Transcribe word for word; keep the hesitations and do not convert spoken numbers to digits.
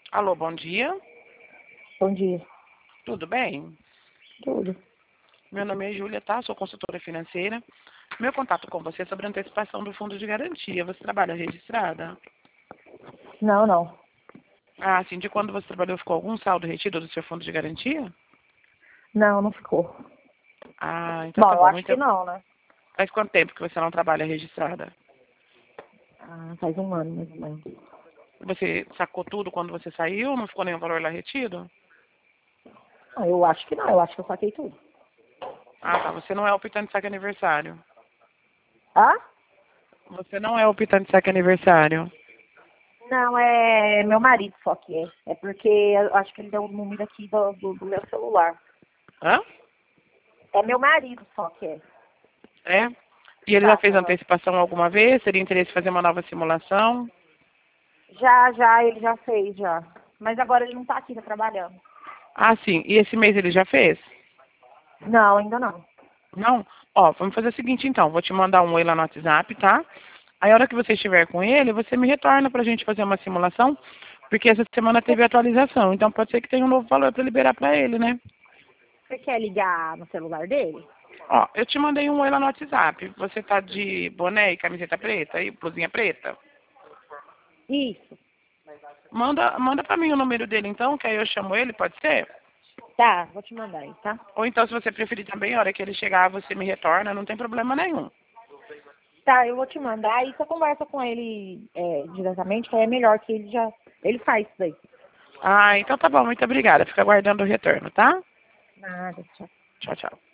Alô, bom dia. Bom dia. Tudo bem? Tudo. Meu nome é Júlia, tá? Sou consultora financeira. Meu contato com você é sobre a antecipação do fundo de garantia. Você trabalha registrada? Não, não. Ah, sim. De quando você trabalhou, ficou algum saldo retido do seu fundo de garantia? Não, não ficou. Ah, então Bom, tá eu bom. acho que Muito... não, né? Faz quanto tempo que você não trabalha registrada? Ah, faz um ano, mais ou menos. Você sacou tudo quando você saiu? Não ficou nenhum valor lá retido? Ah, eu acho que não. Eu acho que eu saquei tudo. Ah, tá. Você não é optante de saque aniversário. Ah? Você não é optante de saque aniversário. Não, é meu marido só que é. É porque eu acho que ele deu o número aqui do, do, do meu celular. Hã? É meu marido só que é. É? E ele já Tá, fez aham. antecipação alguma vez? Teria interesse em fazer uma nova simulação? Já, já, ele já fez, já. Mas agora ele não tá aqui, tá trabalhando. Ah, sim. E esse mês ele já fez? Não, ainda não. Não? Ó, vamos fazer o seguinte então. Vou te mandar um oi lá no WhatsApp, tá? Aí a hora que você estiver com ele, você me retorna pra gente fazer uma simulação, porque essa semana teve atualização. Então pode ser que tenha um novo valor para liberar para ele, né? Você quer ligar no celular dele? Ó, eu te mandei um oi lá no WhatsApp. Você tá de boné e camiseta preta e blusinha preta? Isso. Manda, manda para mim o número dele então, que aí eu chamo ele, pode ser? Tá, vou te mandar aí, tá? Ou então, se você preferir também, a hora que ele chegar, você me retorna, não tem problema nenhum. Tá, eu vou te mandar e você conversa com ele é, diretamente, que aí é melhor que ele já. Ele faz isso daí. Ah, então tá bom, muito obrigada. Fica aguardando o retorno, tá? Nada, tchau. Tchau, tchau.